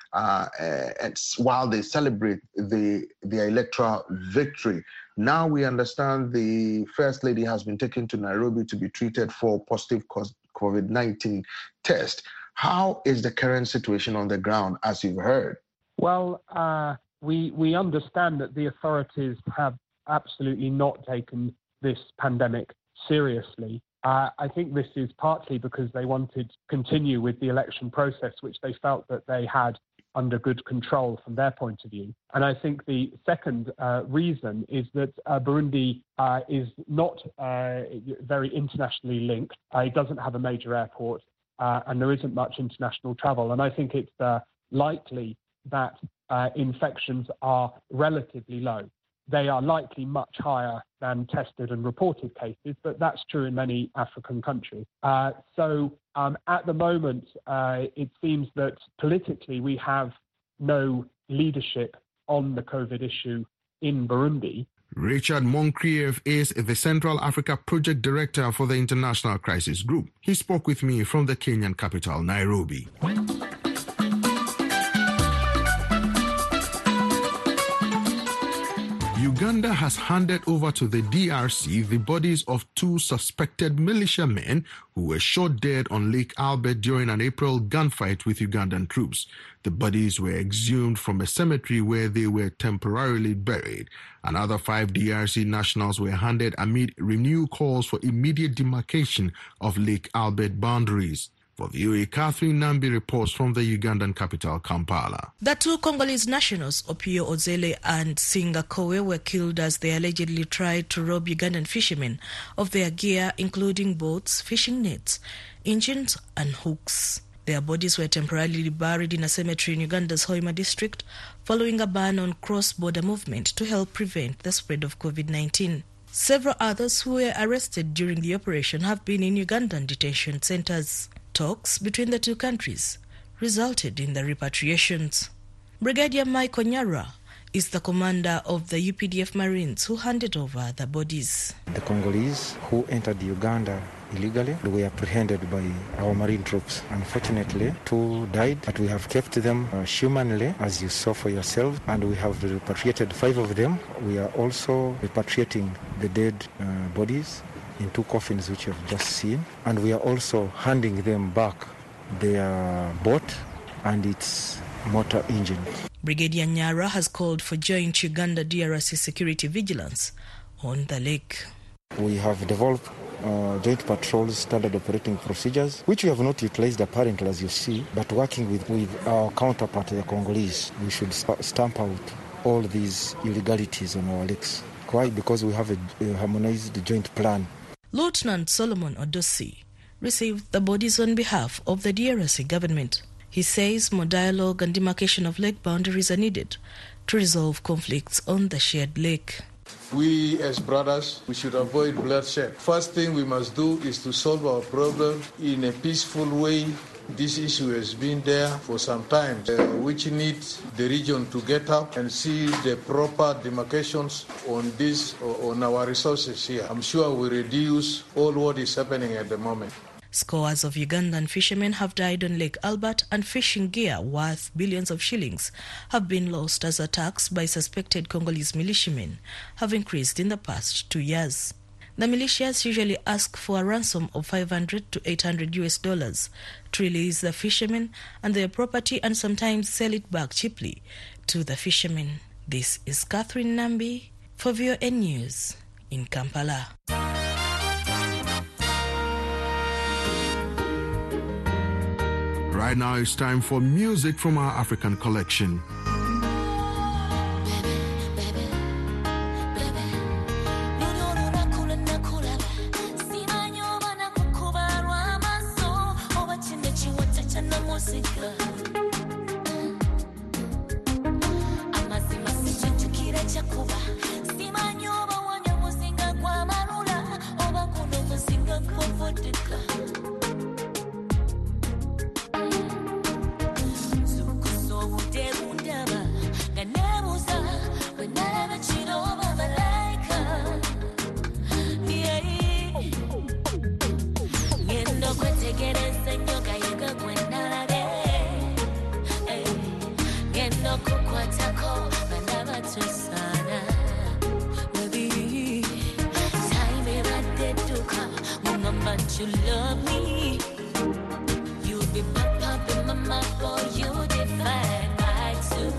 uh, and while they celebrate the their electoral victory. Now we understand the First Lady has been taken to Nairobi to be treated for positive COVID nineteen test. How is the current situation on the ground, as you've heard? Well, uh, we we understand that the authorities have absolutely not taken this pandemic seriously. Uh, I think this is partly because they wanted to continue with the election process, which they felt that they had under good control from their point of view. And I think the second uh, reason is that uh, Burundi uh, is not uh, very internationally linked. Uh, it doesn't have a major airport, uh, and there isn't much international travel. And I think it's uh, likely that uh, infections are relatively low. They are likely much higher than tested and reported cases, but that's true in many African countries. Uh, so um, at the moment, uh, it seems that politically we have no leadership on the COVID issue in Burundi. Richard Moncrieff is the Central Africa Project Director for the International Crisis Group. He spoke with me from the Kenyan capital, Nairobi. Uganda has handed over to the D R C the bodies of two suspected militiamen who were shot dead on Lake Albert during an April gunfight with Ugandan troops. The bodies were exhumed from a cemetery where they were temporarily buried. Another five D R C nationals were handed amid renewed calls for immediate demarcation of Lake Albert boundaries. For V O A, Catherine Nambi reports from the Ugandan capital, Kampala. The two Congolese nationals, Opio Ozele and Singa Kowe, were killed as they allegedly tried to rob Ugandan fishermen of their gear, including boats, fishing nets, engines, and hooks. Their bodies were temporarily buried in a cemetery in Uganda's Hoima district following a ban on cross-border movement to help prevent the spread of COVID nineteen. Several others who were arrested during the operation have been in Ugandan detention centers. Talks between the two countries resulted in the repatriations. Brigadier Mike Onyara is the commander of the U P D F Marines who handed over the bodies. The Congolese who entered Uganda illegally were apprehended by our marine troops. Unfortunately, two died, but we have kept them uh, humanly, as you saw for yourself, and we have repatriated five of them. We are also repatriating the dead uh, bodies in two coffins which you have just seen, and we are also handing them back their boat and its motor engine. Brigadier Nyara has called for joint Uganda-D R C security vigilance on the lake. We have developed uh, joint patrols, standard operating procedures, which we have not utilized apparently, as you see, but working with, with our counterpart, the Congolese, we should sp- stamp out all these illegalities on our lakes. Why? Because we have a, a harmonized joint plan. Lieutenant Solomon Odosi received the bodies on behalf of the D R C government. He says more dialogue and demarcation of lake boundaries are needed to resolve conflicts on the shared lake. We as brothers, we should avoid bloodshed. First thing we must do is to solve our problem in a peaceful way. This issue has been there for some time, uh, which needs the region to get up and see the proper demarcations on this, on our resources here. I'm sure we reduce all what is happening at the moment. Scores of Ugandan fishermen have died on Lake Albert, and fishing gear worth billions of shillings have been lost as attacks by suspected Congolese militiamen have increased in the past two years. The militias usually ask for a ransom of five hundred to eight hundred U S dollars to release the fishermen and their property, and sometimes sell it back cheaply to the fishermen. This is Catherine Nambi for V O A News in Kampala. Right now it's time for music from our African collection. you love me. You be pop up in my mouth, boy, you define my too.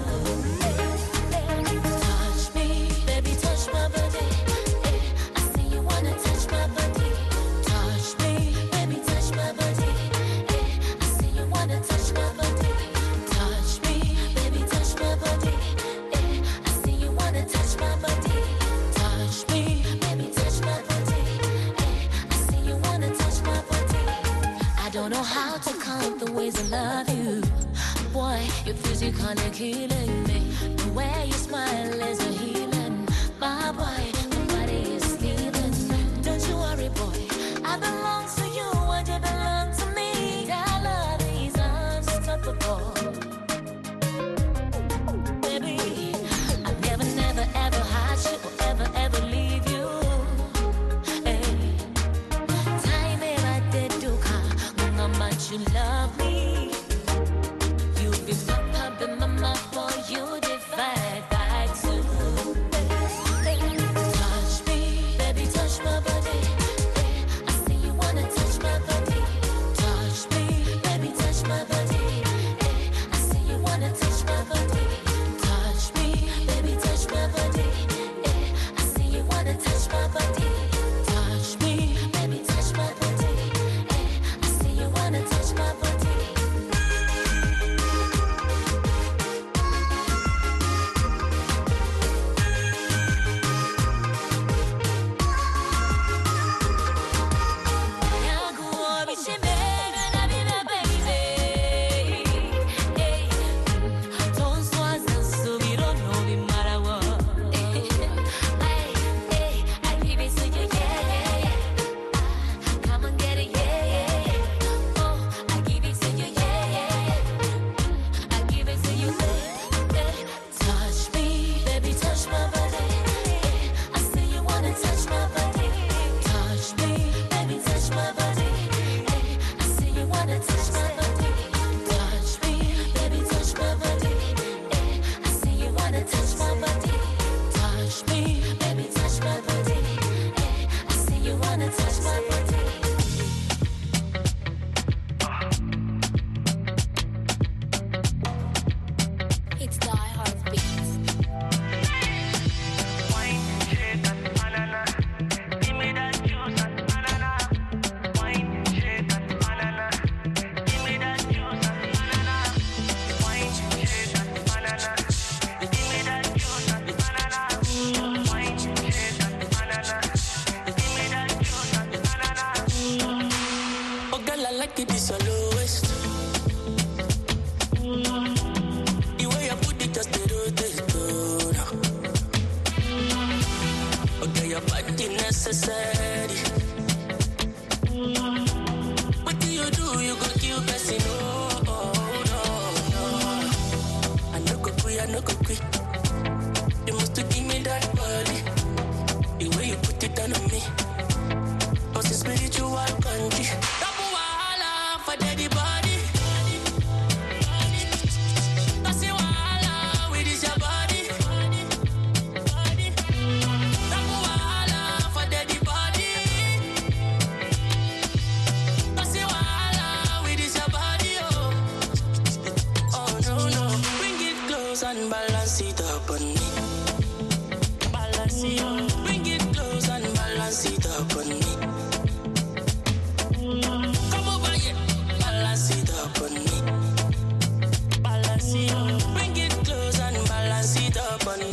Touch me, baby, touch my body. I see you wanna touch my body. Touch me, baby, touch my body. I see you wanna touch my body. Touch me, baby, touch my body. I see you wanna touch my body. Touch me, baby, touch my body. I see you wanna touch my body. I don't know how to count the ways I love you. Boy, you're physically killing me. The way you smile is a healing. My boy, my body is stealing. Don't you worry, boy, I belong to you and you belong to me. Our love is unstoppable. Baby, I never, never, ever hide you or ever, ever leave you. Hey. Time ever did do come, how much you love me. You be pop up in my mouth, boy, you divide by two. Touch me, baby, touch my body. I see you wanna touch my body. Touch me, baby, touch my body. I see you wanna touch my body. Touch me, baby, touch my body. I see you wanna touch my body. Touch me, baby, touch my body. I see you wanna touch my body. It's Die Hard Beats. Wine, shake and banana. Give me that juice and banana. Wine, shake and banana. Give me that juice and banana. Wine, shake and banana. Give me that juice and banana. Wine, shake and banana. Give me that juice and banana. Oh girl, I like it, it's your lowest. The way I put it just the rotate, oh, no. Okay, your body necessary. What do you do? You go kill person, oh, oh, no, no. I no go quick, I no go quick. You must give me that body. The way you put it on me. Cause it's spiritual country. Double wahala for daddy body. Cause you wahala with this your body. Double wahala for daddy body. Cause you wahala with this your body, oh. Oh no, no. Bring it close and balance it up on me. Balance it up. Bring it close and balance it up on me. Come over here, balance it up on me. Balance it up. Bring it close and balance it up on me.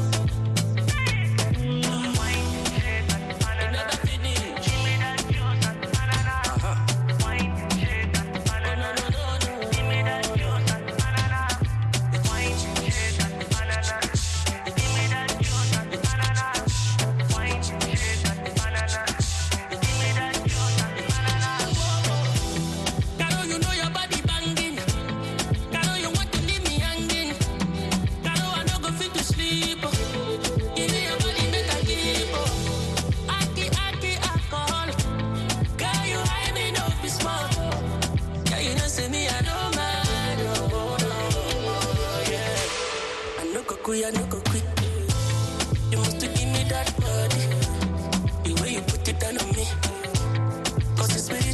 Wine, shake and banana. Never finish. Give me that juice and banana. Uh-huh. Wine, shake and banana. No, no, no, no. Give me that juice and banana. Wine, shake and banana. Give me that juice and banana. Wine, shake and banana. Give me that juice and banana. Girl, you know your body banging. Girl, you want to leave me hanging. Girl, I no go fit to sleep. Give me your body, make I keep. Aki, aki, alcohol. Girl, you hide me, no be small. Girl, you know see me, I know man. No, no, yeah. I no go quit, I no go quit. You must give me that body. The way you put it down on me. Cause it's really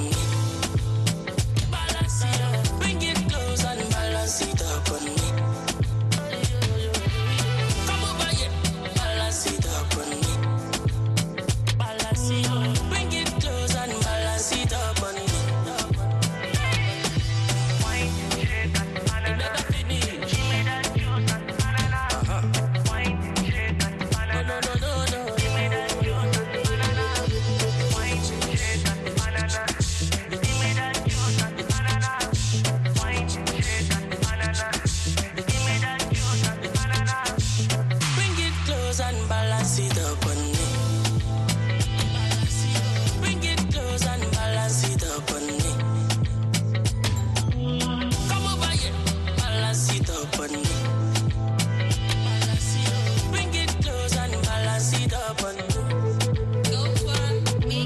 me. Balance it up. Bring it close and balance it up on me. Come over here. Balance it up on me. Balance it up. Bring it close and balance it up on me. Wine, shake and banana. Give me that juice and banana. Wine, shake and banana. No, no, no, no. Give me that juice and banana. Wine, shake and banana. Give me that juice and banana. Wine, shake and banana. Give me that juice and banana. Bring it close and balance it up on me. Bring it close and balance it up on me. Come over here, balance it up on me. Bring it close and balance it up on me. Go for me.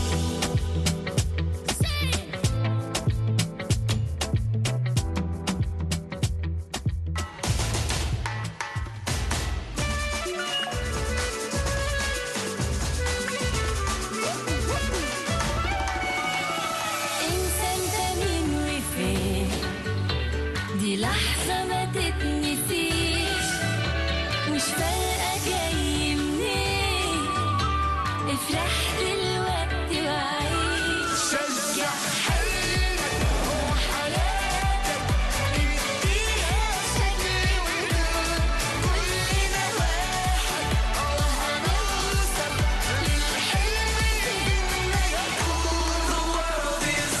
انسى انت مين وفين، دي لحظة ما تتنسيش، مش فارقة جاي منين، افرح دلوقتي وعيش. شجع حلمك وحياتك، اديها شكل ولون، كلنا واحد وهنوصل للحلم اللي يكون. The world is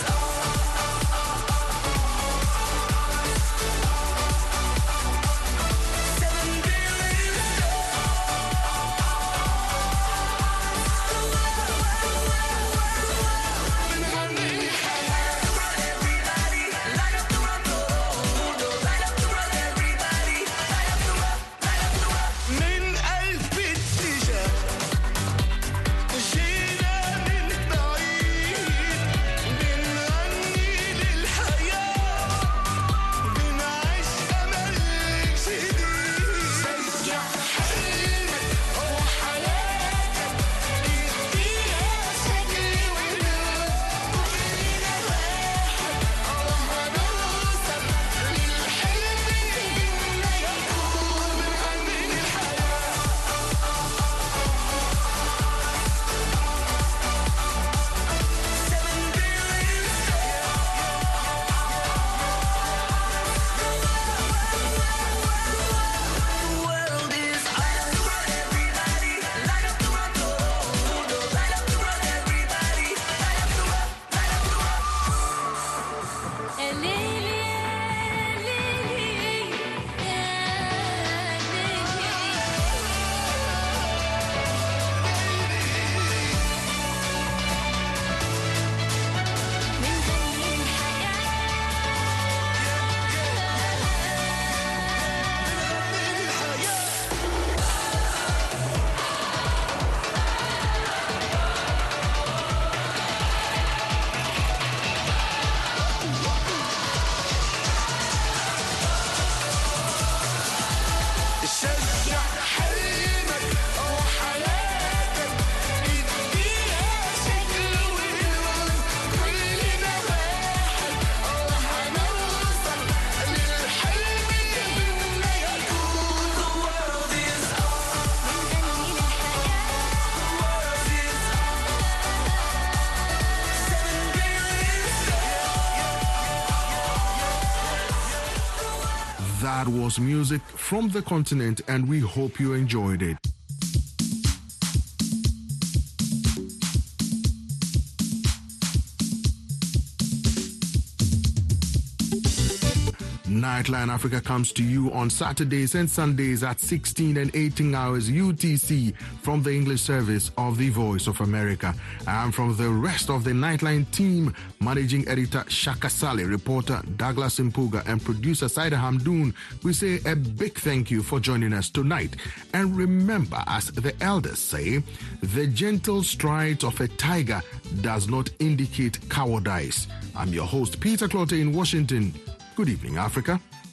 seven billion من قلب اتجاه جينا من بعيد، بنغني للحياة، بنعيش أمل جديد. شجع حلمك وحياتك، اديها شكل ولون، كلنا واحد وهنوصل للحلم اللي يكون. بنغني للحياة seven billion The world is light up the road, everybody. Light up the road, oh, oh, oh. Light up the road, everybody. Light up the road, light up the road. الليلي يا ليلي يا ليلي من زي شجع حلمك وحياتك، اديها شكل ولون، كلنا واحد وهنوصل للحلم اللي يكون. The world is بنغني للحياة. The world is seven billion That was music from the continent, and we hope you enjoyed it. Nightline Africa comes to you on Saturdays and Sundays at sixteen and eighteen hours U T C from the English service of the Voice of America. And from the rest of the Nightline team, Managing Editor Shaka Saleh, reporter Douglas Impuga, and producer Saida Hamdoun, we say a big thank you for joining us tonight. And remember, as the elders say, the gentle strides of a tiger does not indicate cowardice. I'm your host, Peter Clotte in Washington. Good evening, Africa.